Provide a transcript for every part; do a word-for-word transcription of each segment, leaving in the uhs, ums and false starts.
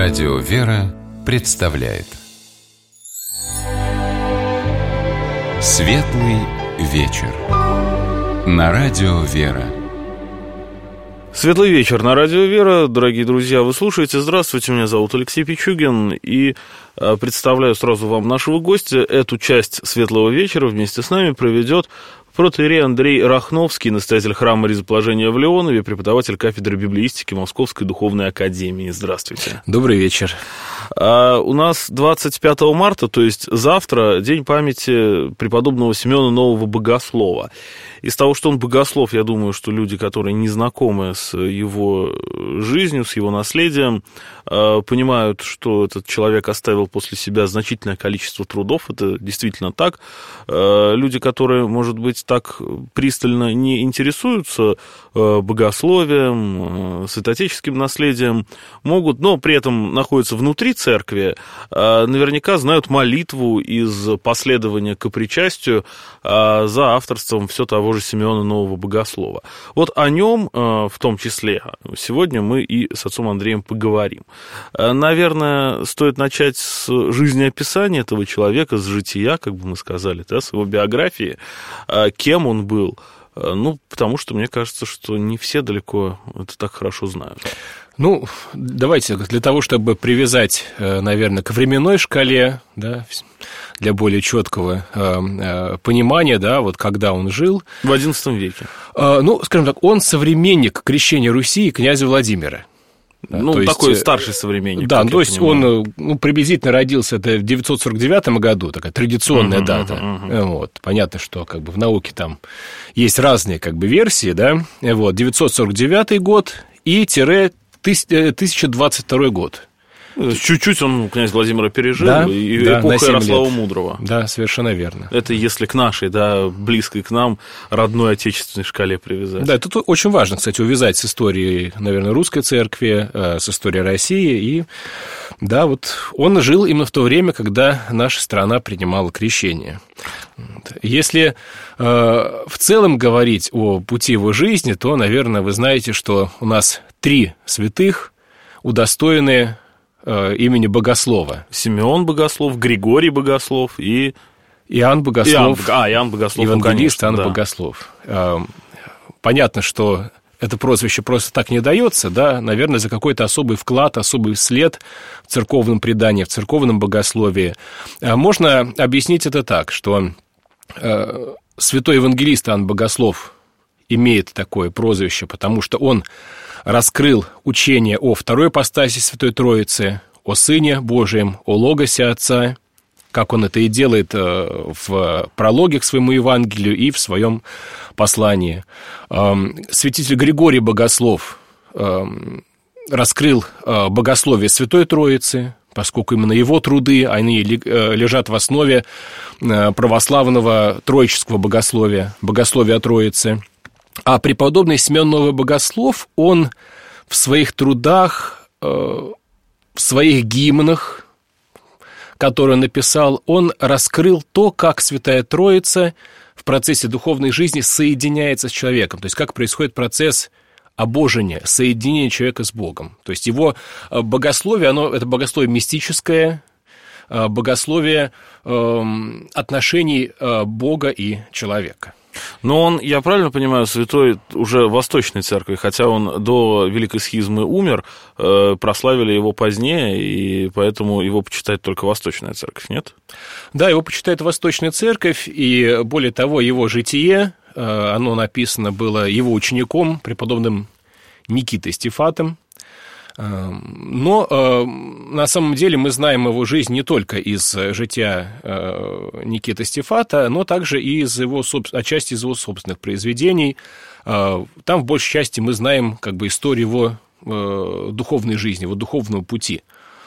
Радио «Вера» представляет Светлый вечер на Радио «Вера». Светлый вечер на Радио «Вера». Дорогие друзья, вы слушаете. Здравствуйте, меня зовут Алексей Пичугин. И представляю сразу вам нашего гостя. Эту часть Светлого вечера вместе с нами проведет протоиерей Андрей Рахновский, настоятель храма Ризоположения в Леонове, преподаватель кафедры библеистики Московской духовной академии. Здравствуйте. Добрый вечер. А у нас двадцать пятого марта, то есть завтра, день памяти преподобного Симеона Нового Богослова. Из того, что он богослов, я думаю, что люди, которые не знакомы с его жизнью, с его наследием, понимают, что этот человек оставил после себя значительное количество трудов. Это действительно так. Люди, которые, может быть, так пристально не интересуются богословием, святоотеческим наследием, могут, но при этом находятся внутри церкви, наверняка знают молитву из последования к причастию за авторством все того же Симеона Нового Богослова. Вот о нем, в том числе, сегодня мы и с отцом Андреем поговорим. Наверное, стоит начать с жизнеописания этого человека, с жития, как бы мы сказали, да, с его биографии, кем он был. Ну, потому что мне кажется, что не все далеко это так хорошо знают. Ну, давайте для того, чтобы привязать, наверное, к временной шкале, да, для более четкого понимания, да, вот когда он жил. В одиннадцатом веке. Ну, скажем так, он современник крещения Руси и князя Владимира. Ну, то такой есть, старший современник. Да, то есть понимаю. он ну, приблизительно родился это в девятьсот сорок девятом году, такая традиционная uh-huh, дата. Uh-huh, uh-huh. Вот. Понятно, что как бы в науке там есть разные как бы версии, да. Вот, девятьсот сорок девятый год и тире тысяча двадцать второй год. Чуть-чуть он князь Владимира пережил, да, и да, эпоха Ярослава Мудрого. Да, совершенно верно. Это если к нашей, да, близкой к нам, родной отечественной шкале привязать. Да, это очень важно, кстати, увязать с историей, наверное, русской церкви, с историей России. И, да, вот он жил именно в то время, когда наша страна принимала крещение. Если э, в целом говорить о пути его жизни, то, наверное, вы знаете, что у нас три святых удостоены имени Богослова. Симеон Богослов, Григорий Богослов и... Иоанн Богослов. Иоанн, а, Иоанн Богослов. Евангелист Иоанн да. Богослов. Понятно, что это прозвище просто так не дается, да, наверное, за какой-то особый вклад, особый след в церковном предании, в церковном богословии. Можно объяснить это так, что святой евангелист Иоанн Богослов имеет такое прозвище, потому что он раскрыл учение о второй ипостаси Святой Троицы, о Сыне Божием, о Логосе Отца, как он это и делает в прологе к своему Евангелию и в своем послании. Святитель Григорий Богослов раскрыл богословие Святой Троицы, поскольку именно его труды, они лежат в основе православного троического богословия, богословия о Троице. А преподобный Симеон Новый Богослов, он в своих трудах, в своих гимнах, которые он написал, он раскрыл то, как Святая Троица в процессе духовной жизни соединяется с человеком, то есть как происходит процесс обожения, соединения человека с Богом. То есть его богословие, оно, это богословие мистическое, богословие отношений Бога и человека. Но он, я правильно понимаю, святой уже Восточной Церкви, хотя он до Великой Схизмы умер, прославили его позднее, и поэтому его почитает только Восточная Церковь, нет? Да, его почитает Восточная Церковь, и более того, его житие, оно написано было его учеником, преподобным Никитой Стефатом. Но на самом деле мы знаем его жизнь не только из жития Никиты Стефата, но также и из его, отчасти из его собственных произведений. Там в большей части мы знаем как бы историю его духовной жизни, его духовного пути.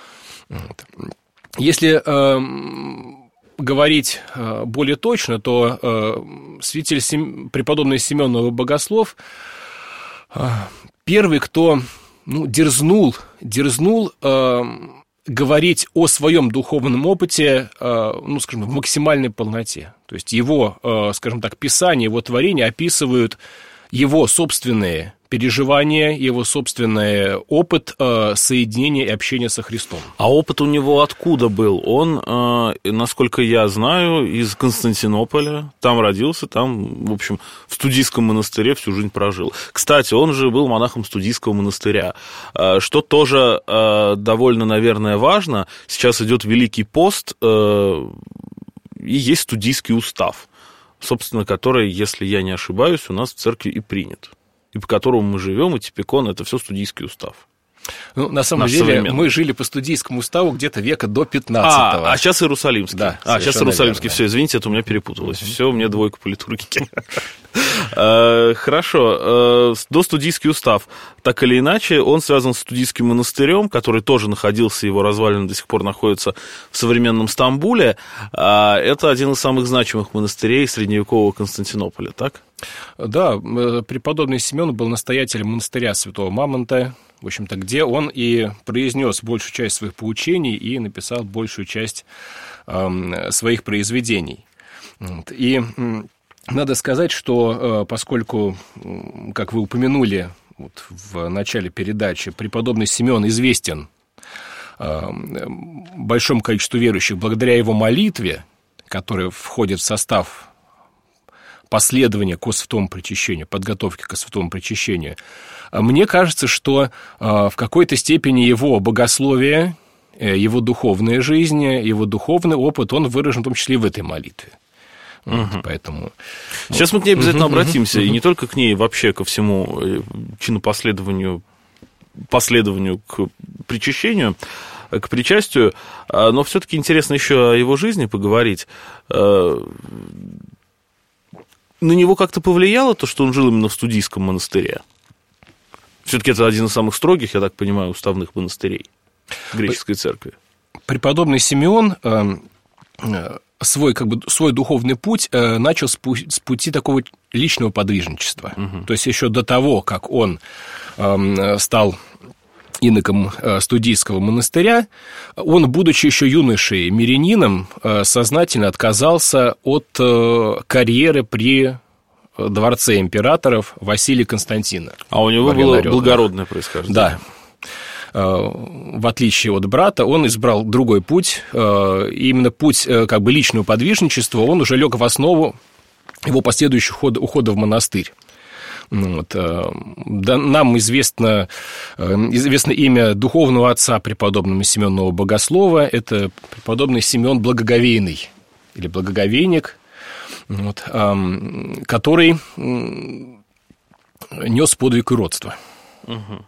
Если говорить более точно, то святитель преподобный Симеон Новый Богослов первый, кто ну, дерзнул, дерзнул э, говорить о своем духовном опыте, э, ну, скажем, в максимальной полноте. То есть его, э, скажем так, писания, его творения описывают его собственные переживания, его собственный опыт э, соединения и общения со Христом. А опыт у него откуда был? Он, э, насколько я знаю, из Константинополя. Там родился, там, в общем, в студийском монастыре всю жизнь прожил. Кстати, он же был монахом студийского монастыря, э, что тоже э, довольно, наверное, важно. Сейчас идет Великий пост, э, и есть студийский устав, собственно, который, если я не ошибаюсь, у нас в церкви и принят, и по которому мы живем, и типикон, это все студийский устав. Ну, на самом деле, мы жили по студийскому уставу где-то века до пятнадцатого. А, а сейчас Иерусалимский. Да, а, сейчас Иерусалимский. Все, извините, это у меня перепуталось. Все, у меня двойка по литургике. Хорошо. До студийский устав. Так или иначе, он связан с студийским монастырем, который тоже находился, его развалины до сих пор находятся в современном Стамбуле. Это один из самых значимых монастырей средневекового Константинополя, так? Да, преподобный Симеон был настоятелем монастыря Святого Мамонта, в общем-то, где он и произнес большую часть своих поучений и написал большую часть э, своих произведений. И э, надо сказать, что э, поскольку, э, как вы упомянули вот, в начале передачи, преподобный Симеон известен э, большому количеству верующих благодаря его молитве, которая входит в состав последования к святому причащению, подготовки к святому причащению, мне кажется, что в какой-то степени его богословие, его духовная жизнь, его духовный опыт, он выражен в том числе и в этой молитве. Угу. Вот, поэтому... Сейчас мы к ней обязательно угу, обратимся, угу. И не только к ней, вообще ко всему чинопоследованию, последованию к причащению, к причастию, но все-таки интересно еще о его жизни поговорить. На него как-то повлияло то, что он жил именно в студийском монастыре? Все-таки это один из самых строгих, я так понимаю, уставных монастырей греческой церкви. Преподобный Симеон свой, как бы, свой духовный путь начал с пути такого личного подвижничества. Угу. То есть еще до того, как он стал иноком студийского монастыря, он, будучи еще юношей, мирянином, сознательно отказался от карьеры при дворце императоров Василия Константина. А у него было благородное происхождение. Да. В отличие от брата, он избрал другой путь. Именно путь как бы личного подвижничества, он уже лег в основу его последующего ухода в монастырь. Вот. Да, нам известно, известно имя духовного отца преподобного Симеона Нового Богослова. Это преподобный Симеон Благоговейный или Благоговейник, вот, который нес подвиг уродства. Угу.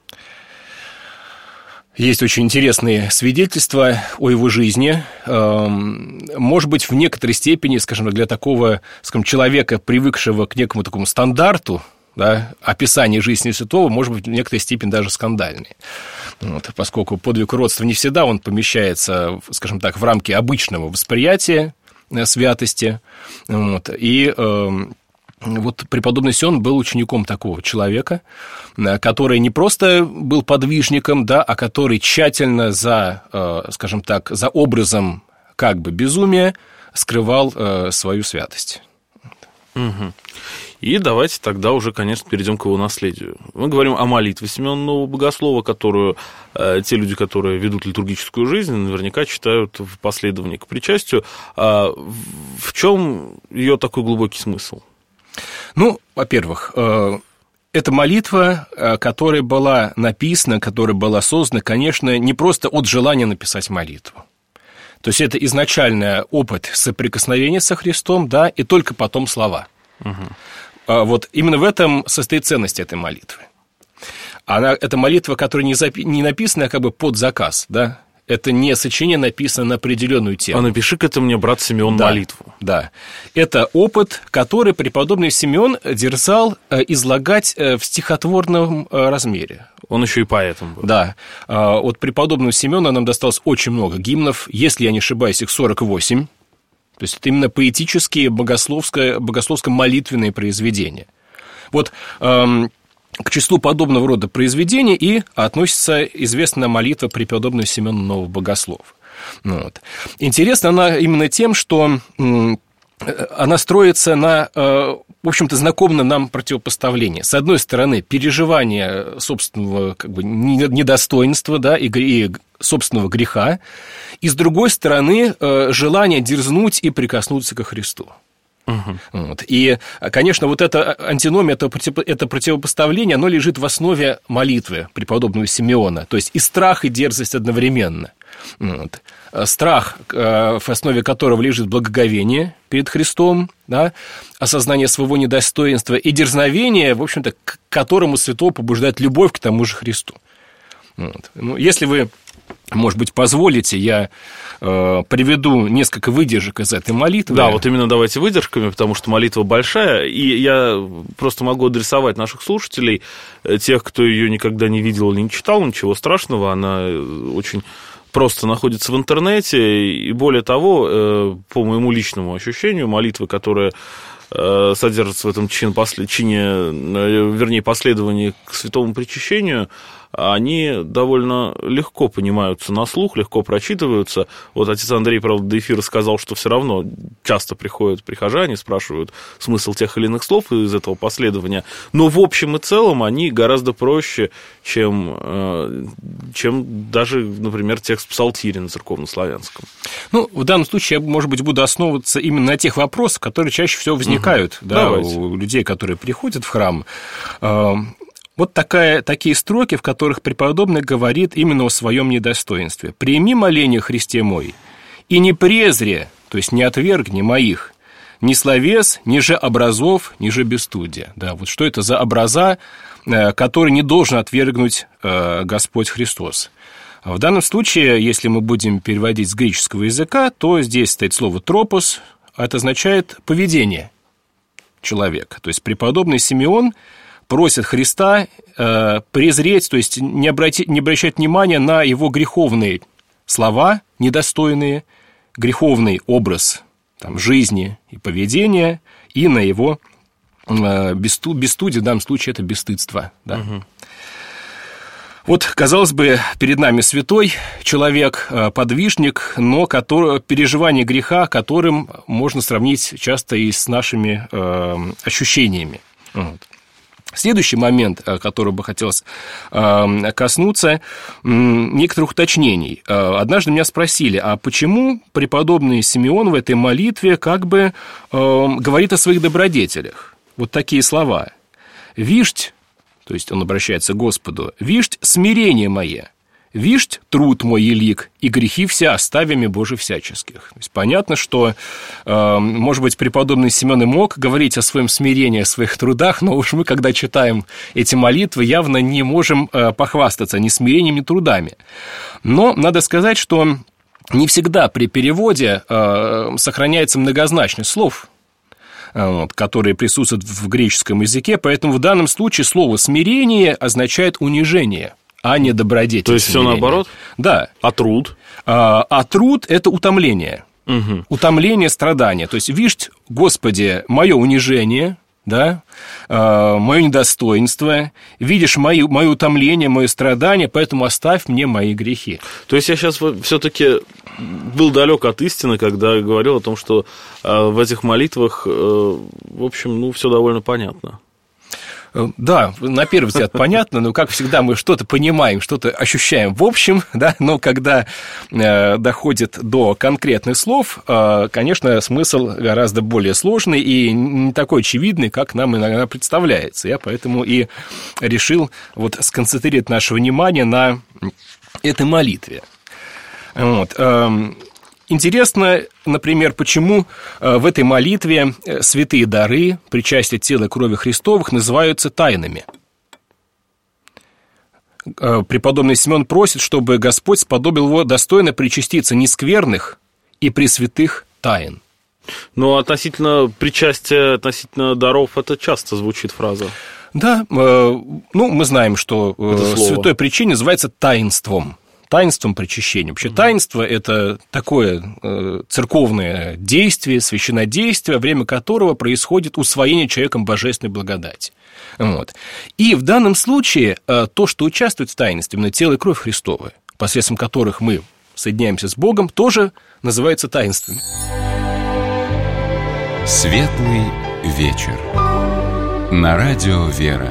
Есть очень интересные свидетельства о его жизни. Может быть, в некоторой степени, скажем, для такого, скажем, человека, привыкшего к некому такому стандарту, да, описание жизни святого, может быть, в некоторой степени даже скандальные. Вот, поскольку подвиг уродства не всегда он помещается, скажем так, в рамки обычного восприятия святости. Вот, и э, вот преподобный Симеон был учеником такого человека, который не просто был подвижником, да, а который тщательно за, э, скажем так, за образом как бы безумия скрывал э, свою святость. Угу. И давайте тогда уже, конечно, перейдем к его наследию. Мы говорим о молитве Симеона Нового Богослова, которую э, те люди, которые ведут литургическую жизнь, наверняка читают в последовании к причастию. А в чем ее такой глубокий смысл? Ну, во-первых, э, эта молитва, э, которая была написана, которая была создана, конечно, не просто от желания написать молитву. То есть это изначальный опыт соприкосновения со Христом, да, и только потом слова. Угу. Вот именно в этом состоит ценность этой молитвы. Она, это молитва, которая не, запи- не написана как бы под заказ, да? Это не сочинение, написано на определенную тему. А напиши-ка ты мне, брат Симеон, да, молитву. Да. Это опыт, который преподобный Симеон дерзал излагать в стихотворном размере. Он еще и поэтом был. Да. От преподобного Симеона нам досталось очень много гимнов. Если я не ошибаюсь, их сорок восемь. То есть это именно поэтические, богословское, богословско-молитвенные произведения. Вот эм, к числу подобного рода произведений и относится известная молитва преподобного Симеона Нового Богослова. Вот. Интересна она именно тем, что м, она строится на, в общем-то, знакомом нам противопоставлении. С одной стороны, переживание собственного как бы, недостоинства, да, и, и собственного греха, и с другой стороны, желание дерзнуть и прикоснуться ко Христу. Угу. Вот. И, конечно, вот эта антиномия, это, это противопоставление, оно лежит в основе молитвы преподобного Симеона, то есть и страх, и дерзость одновременно. Вот. Страх, в основе которого лежит благоговение перед Христом, да, осознание своего недостоинства, и дерзновение, в общем-то, к которому святого побуждает любовь к тому же Христу. Вот. Ну, если вы, может быть, позволите, я э, приведу несколько выдержек из этой молитвы. Да, вот именно давайте выдержками, потому что молитва большая, и я просто могу адресовать наших слушателей, тех, кто ее никогда не видел или не читал, ничего страшного, она очень просто находится в интернете, и более того, э, по моему личному ощущению, молитвы, которые э, содержатся в этом чин, после, чине, э, вернее, последовании к святому причащению, они довольно легко понимаются на слух, легко прочитываются. Вот отец Андрей, правда, до эфира сказал, что все равно часто приходят прихожане, спрашивают смысл тех или иных слов из этого последования. Но в общем и целом они гораздо проще, чем, чем даже, например, текст псалтири на церковнославянском. Ну, в данном случае я, может быть, буду основываться именно на тех вопросах, которые чаще всего возникают, угу. да, у людей, которые приходят в храм. Вот такая, такие строки, в которых преподобный говорит именно о своем недостоинстве. «Прими моление, Христе мой, и не презри, то есть не отвергни моих, ни словес, ни же образов, ни же бесстудия». Да, вот что это за образа, которые не должен отвергнуть Господь Христос. В данном случае, если мы будем переводить с греческого языка, то здесь стоит слово «тропос», это означает «поведение человека». То есть преподобный Симеон просит Христа э, презреть, то есть не, обратить, не обращать внимания на его греховные слова, недостойные, греховный образ там, жизни и поведения, и на его э, бесстудие, в данном случае это бесстыдство. Да. Угу. Вот, казалось бы, перед нами святой человек, подвижник, но который, переживание греха, которым можно сравнить часто и с нашими э, ощущениями. Вот. Следующий момент, который бы хотелось коснуться, некоторых уточнений. Однажды меня спросили, а почему преподобный Симеон в этой молитве как бы говорит о своих добродетелях? Вот такие слова. «Вишть», то есть он обращается к Господу, «вишть смирение мое, вишть труд мой елик, и грехи вся оставями Божий всяческих». То есть понятно, что, э, может быть, преподобный Симеон и мог говорить о своем смирении, о своих трудах, но уж мы, когда читаем эти молитвы, явно не можем э, похвастаться ни смирением, ни трудами. Но надо сказать, что не всегда при переводе э, сохраняется многозначность слов, э, которые присутствуют в греческом языке, поэтому в данном случае слово «смирение» означает «унижение», а не добродетель. То есть все наоборот? Да. А труд? А, а труд – это утомление. Угу. Утомление, страдание. То есть, видишь, Господи, мое унижение, да, а, мое недостоинство, видишь мое, мое утомление, мое страдание, поэтому оставь мне мои грехи. То есть, я сейчас все-таки был далек от истины, когда говорил о том, что в этих молитвах, в общем, ну, все довольно понятно. Да, на первый взгляд понятно, но, как всегда, мы что-то понимаем, что-то ощущаем в общем, да, но когда э, доходит до конкретных слов, э, конечно, смысл гораздо более сложный и не такой очевидный, как нам иногда представляется. Я поэтому и решил вот сконцентрировать наше внимание на этой молитве. Вот. Интересно, например, почему в этой молитве святые дары, причастие тела и крови Христовых, называются тайнами. Преподобный Симеон просит, чтобы Господь сподобил его достойно причаститься нескверных и пресвятых тайн. Но относительно причастия, относительно даров, это часто звучит фраза. Да, ну, мы знаем, что святое причастие называется таинством. Таинством причащения. Вообще, угу. таинство – это такое э, церковное действие, священнодействие, во время которого происходит усвоение человеком божественной благодати. Вот. И в данном случае э, то, что участвует в таинстве, именно тело и кровь Христовы, посредством которых мы соединяемся с Богом, тоже называется таинствами. Светлый вечер. На радио «Вера».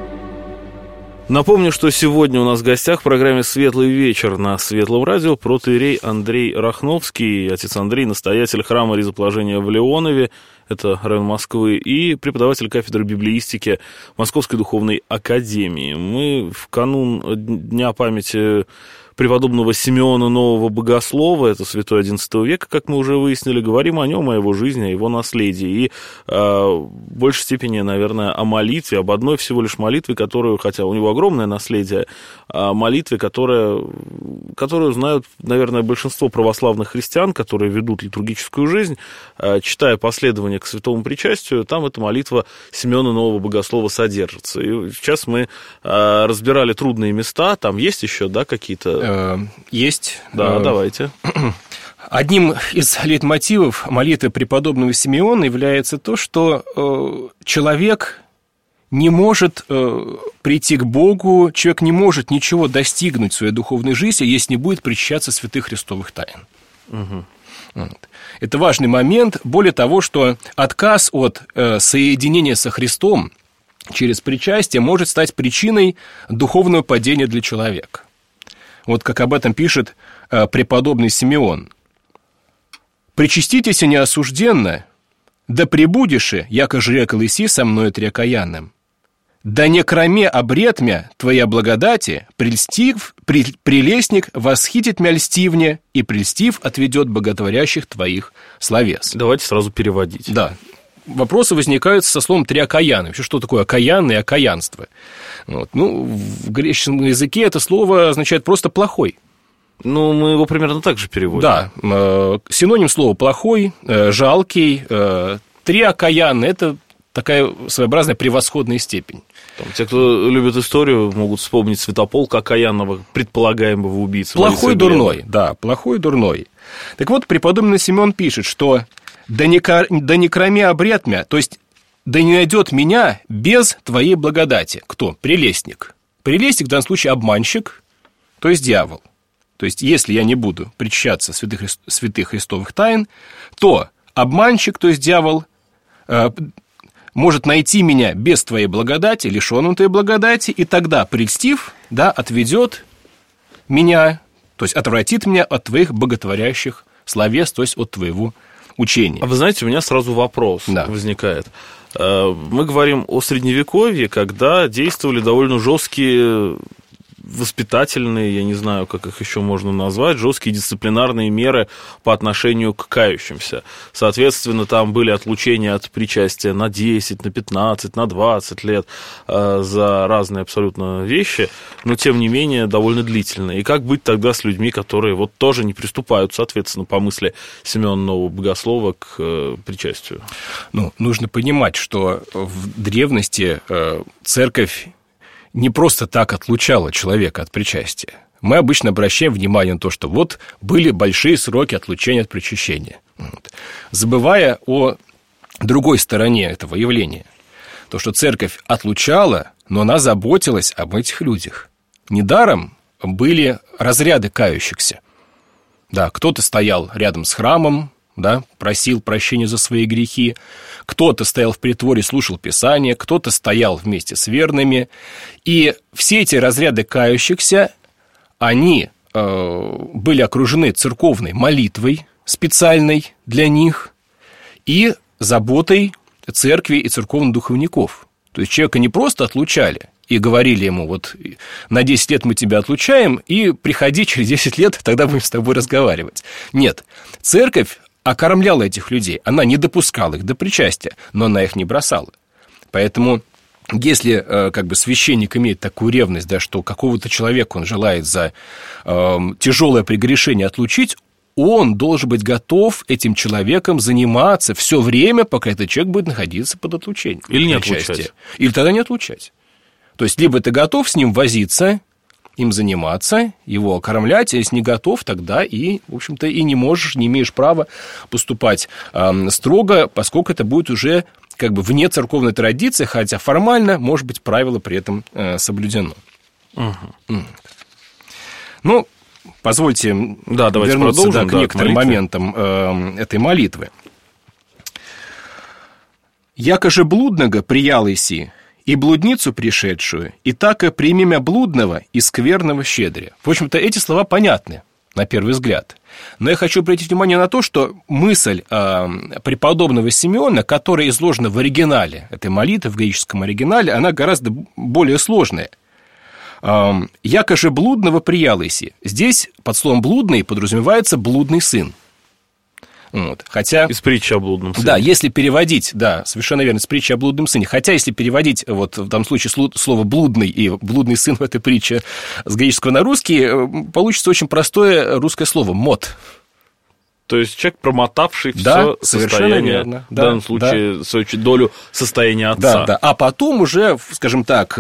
Напомню, что сегодня у нас в гостях в программе «Светлый вечер» на Светлом радио протоиерей Андрей Рахновский, отец Андрей, настоятель храма Ризоположения в Леонове, это район Москвы, и преподаватель кафедры библеистики Московской духовной академии. Мы в канун Дня памяти преподобного Симеона Нового Богослова, это святой одиннадцатого века, как мы уже выяснили, говорим о нем, о его жизни, о его наследии. И э, в большей степени, наверное, о молитве, об одной всего лишь молитве, которую, хотя у него огромное наследие, о молитве, которая, которую знают, наверное, большинство православных христиан, которые ведут литургическую жизнь, э, читая последования к святому причастию, там эта молитва Симеона Нового Богослова содержится. И сейчас мы э, разбирали трудные места, там есть еще, да, какие-то... Есть. Да, давайте. Одним из лейтмотивов молитвы преподобного Симеона является то, что человек не может прийти к Богу, человек не может ничего достигнуть в своей духовной жизни, если не будет причащаться святых христовых тайн. Угу. Вот. Это важный момент. Более того, что отказ от соединения со Христом через причастие может стать причиной духовного падения для человека. Вот как об этом пишет э, преподобный Симеон. «Причаститесь неосужденно, да пребудеши, яко ж рекл Иси со мною трекаянным. Да не кроме обретмя твоя благодати, прельстив, при, прелестник восхитит мя льстивне, и прельстив отведет боготворящих твоих словес». Давайте сразу переводить. Да. Вопросы возникают со словом «триокаян». Вообще, что такое окаян и окаянство? Вот. Ну, в греческом языке это слово означает просто «плохой». Ну, мы его примерно так же переводим. Да. Синоним слова «плохой», «жалкий». «Триокаян» – это такая своеобразная превосходная степень. Там, те, кто любит историю, могут вспомнить Святополка Окаянного, предполагаемого убийцы. Плохой, дурной, да, плохой, дурной. Так вот, преподобный Симеон пишет, что «да не, да не кроме обретмя», то есть «да не найдет меня без твоей благодати». Кто? Прелестник. Прелестник, в данном случае, обманщик, то есть дьявол. То есть, если я не буду причащаться святых, святых христовых тайн, то обманщик, то есть дьявол, э, может найти меня без твоей благодати, лишенным твоей благодати, и тогда, прельстив, да, отведет меня, то есть отвратит меня от твоих боготворящих словес, то есть от твоего учения. А вы знаете, у меня сразу вопрос да. возникает. Мы говорим о Средневековье, когда действовали довольно жесткие воспитательные, я не знаю, как их еще можно назвать, жесткие дисциплинарные меры по отношению к кающимся. Соответственно, там были отлучения от причастия на десять, на пятнадцать, на двадцать лет э, за разные абсолютно вещи, но, тем не менее, довольно длительные. И как быть тогда с людьми, которые вот тоже не приступают, соответственно, по мысли Симеона Нового Богослова к э, причастию? Ну, нужно понимать, что в древности э, церковь не просто так отлучала человека от причастия. Мы обычно обращаем внимание на то, что вот были большие сроки отлучения от причащения. Вот. Забывая о другой стороне этого явления. То, что церковь отлучала, но она заботилась об этих людях. Недаром были разряды кающихся. Да, кто-то стоял рядом с храмом, да, просил прощения за свои грехи, кто-то стоял в притворе, слушал Писание, кто-то стоял вместе с верными. И все эти разряды кающихся, они э, были окружены церковной молитвой специальной для них и заботой церкви и церковных духовников. То есть человека не просто отлучали и говорили ему, вот на десять лет мы тебя отлучаем, и приходи через десять лет, тогда будем с тобой разговаривать. Нет, церковь окормляла этих людей, она не допускала их до причастия, но она их не бросала. Поэтому, если как бы священник имеет такую ревность, да, что какого-то человека он желает за э, тяжелое прегрешение отлучить, он должен быть готов этим человеком заниматься все время, пока этот человек будет находиться под отлучением. Или не отлучать. Или тогда не отлучать. То есть, либо ты готов с ним возиться, им заниматься, его окормлять, а если не готов, тогда и, в общем-то, и не можешь, не имеешь права поступать э, строго, поскольку это будет уже как бы вне церковной традиции, хотя формально, может быть, правило при этом э, соблюдено. Угу. Ну, позвольте да, вернуться да, к некоторым моментам э, этой молитвы. «Яко же блудного приял иси, и блудницу пришедшую, и так и прими мя блудного и скверного щедря». В общем-то, эти слова понятны на первый взгляд. Но я хочу обратить внимание на то, что мысль э, преподобного Симеона, которая изложена в оригинале этой молитвы, в греческом оригинале, она гораздо более сложная. Э, «Яко же блудного приял иси». Здесь под словом «блудный» подразумевается блудный сын. Вот. Хотя, из притчи о блудном сыне. Да, если переводить, да, совершенно верно, из притчи о блудном сыне. Хотя, если переводить, вот в данном случае, слово «блудный» и «блудный сын» в этой притче с греческого на русский, получится очень простое русское слово «мот». То есть человек, промотавший да, все состояние, верно. в данном да, случае, да. свою долю состояния отца. Да, да. А потом уже, скажем так,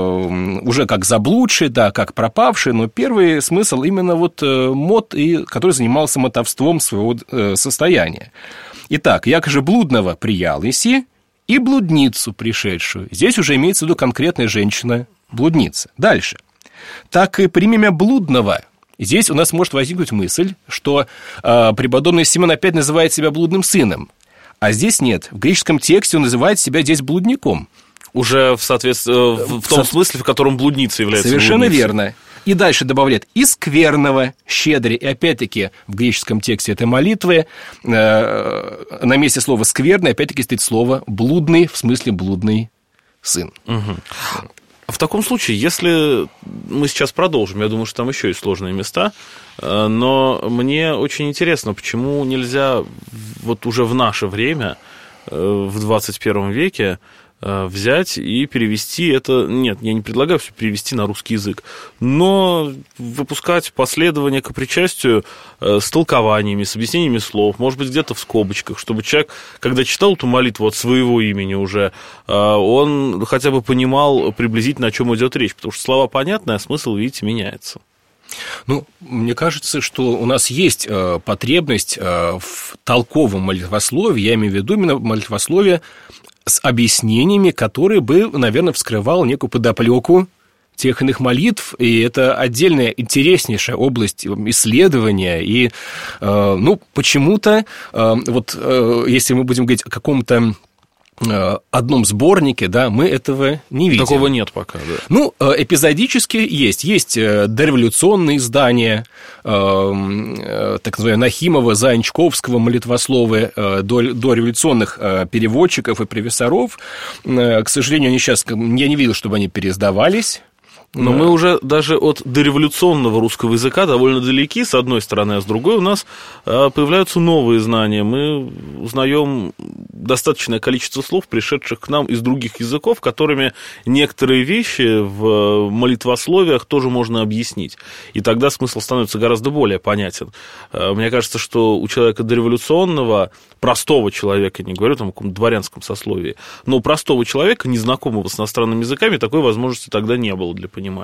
уже как заблудший, да, как пропавший, но первый смысл именно вот мот, и, который занимался мотовством своего состояния. Итак, «яко же блудного приял иси, и блудницу пришедшую». Здесь уже имеется в виду конкретная женщина-блудница. Дальше. «Так и прими мя блудного». Здесь у нас может возникнуть мысль, что э, преподобный Симеон опять называет себя блудным сыном. А здесь нет. В греческом тексте он называет себя здесь блудником. Уже в, соответствии, в, в том Со... смысле, в котором блудница является Совершенно блудницей. верно. И дальше добавляет «и скверного щедря». И опять-таки в греческом тексте этой молитвы э, на месте слова «скверный» опять-таки стоит слово «блудный», в смысле «блудный сын». Угу. В таком случае, если мы сейчас продолжим, я думаю, что там еще есть сложные места, но мне очень интересно, почему нельзя вот уже в наше время, в двадцать первом веке, взять и перевести это... Нет, я не предлагаю все перевести на русский язык, но выпускать последование к причастию с толкованиями, с объяснениями слов, может быть, где-то в скобочках, чтобы человек, когда читал эту молитву от своего имени уже, он хотя бы понимал приблизительно, о чем идет речь, потому что слова понятны, а смысл, видите, меняется. Ну, мне кажется, что у нас есть э, потребность э, в толковом молитвословии, я имею в виду именно молитвословие с объяснениями, которые бы, наверное, вскрывал некую подоплеку тех иных молитв, и это отдельная интереснейшая область исследования, и, э, ну, почему-то, э, вот, э, если мы будем говорить о каком-то одном сборнике, да, мы этого не видим. Такого нет пока, да. Ну, эпизодически есть. Есть дореволюционные издания, так называемые Нахимова, Заянчковского молитвословия, дореволюционных переводчиков и профессоров. К сожалению, они сейчас, я не видел, чтобы они переиздавались. Но да. Мы уже даже от дореволюционного русского языка довольно далеки, с одной стороны, а с другой у нас появляются новые знания. Мы узнаем достаточное количество слов, пришедших к нам из других языков, которыми некоторые вещи в молитвословиях тоже можно объяснить. И тогда смысл становится гораздо более понятен. Мне кажется, что у человека дореволюционного, простого человека, не говорю там о каком-то дворянском сословии, но у простого человека, незнакомого с иностранными языками, такой возможности тогда не было для понимания.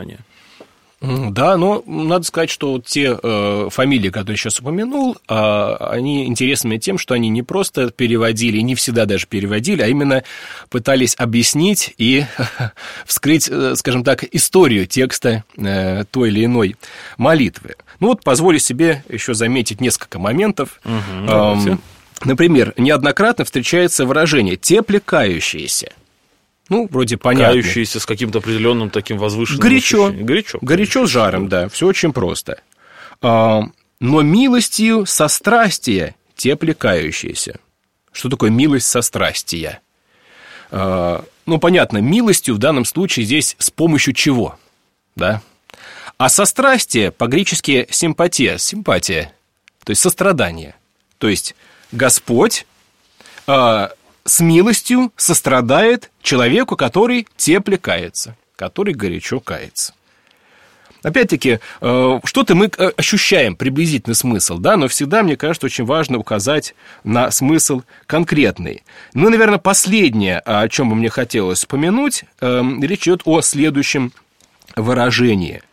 Да, но надо сказать, что вот те э, фамилии, которые я сейчас упомянул, э, они интересны мне тем, что они не просто переводили, не всегда даже переводили, а именно пытались объяснить и вскрыть, э, скажем так, историю текста э, той или иной молитвы. Ну вот позволю себе еще заметить несколько моментов. Угу, э, например, неоднократно встречается выражение «теплекающиеся». Ну, вроде понятно. Кающиеся с каким-то определенным таким возвышенным горячо, ощущением. Горячо. Горячо с жаром, да, все очень просто. Но милостью сострастия теплекающиеся. Что такое милость сострастия? Ну, понятно, милостью в данном случае здесь с помощью чего, да? А сострастие по-гречески симпатия, симпатия, то есть сострадание. То есть Господь с милостью сострадает человеку, который теплекается, который горячо кается. Опять-таки, что-то мы ощущаем приблизительный смысл, да, но всегда, мне кажется, очень важно указать на смысл конкретный. Ну, наверное, последнее, о чем бы мне хотелось упомянуть, речь идет о следующем выражении.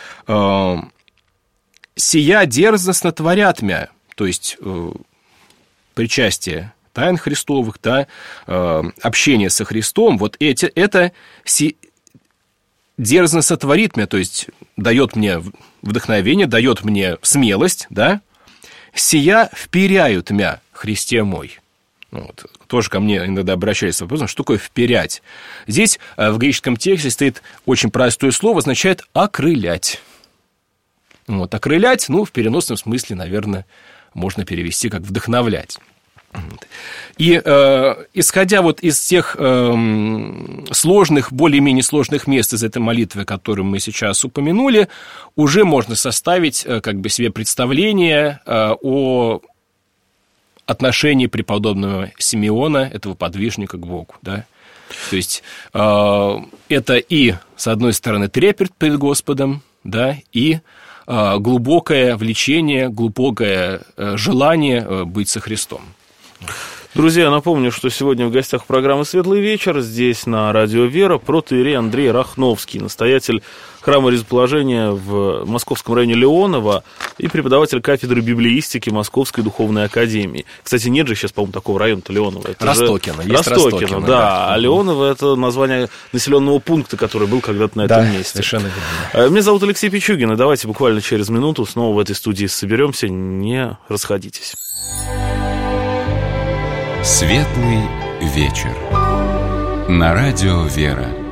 «Сия дерзостно творят мя», то есть причастие тайн Христовых, да, общение со Христом, вот эти, это си, дерзно сотворит меня, то есть дает мне вдохновение, дает мне смелость, да, сия вперяют мя, Христе мой. Вот. Тоже ко мне иногда обращались с вопросом, что такое «вперять». Здесь в греческом тексте стоит очень простое слово, означает «окрылять». Вот. «Окрылять», ну, в переносном смысле, наверное, можно перевести как «вдохновлять». И э, исходя вот из тех э, сложных, более-менее сложных мест из этой молитвы, которые мы сейчас упомянули, уже можно составить э, как бы себе представление э, о отношении преподобного Симеона, этого подвижника, к Богу, да? То есть э, это и, с одной стороны, трепет перед Господом, да, и э, глубокое влечение, глубокое э, желание э, быть со Христом. Друзья, напомню, что сегодня в гостях программы «Светлый вечер». Здесь на радио «Вера» протоиерей Андрей Рахновский, настоятель храма Ризоположения в московском районе Леонова и преподаватель кафедры библеистики Московской духовной академии. Кстати, нет же сейчас, по-моему, такого района-то Леонова. Это Ростокино. Есть Ростокино, Ростокино, да. да. А Леоново – это название населенного пункта, который был когда-то на этом да, месте. Совершенно верно. Меня зовут Алексей Пичугин, и давайте буквально через минуту снова в этой студии соберемся. Не расходитесь. Светлый вечер. На радио «Вера».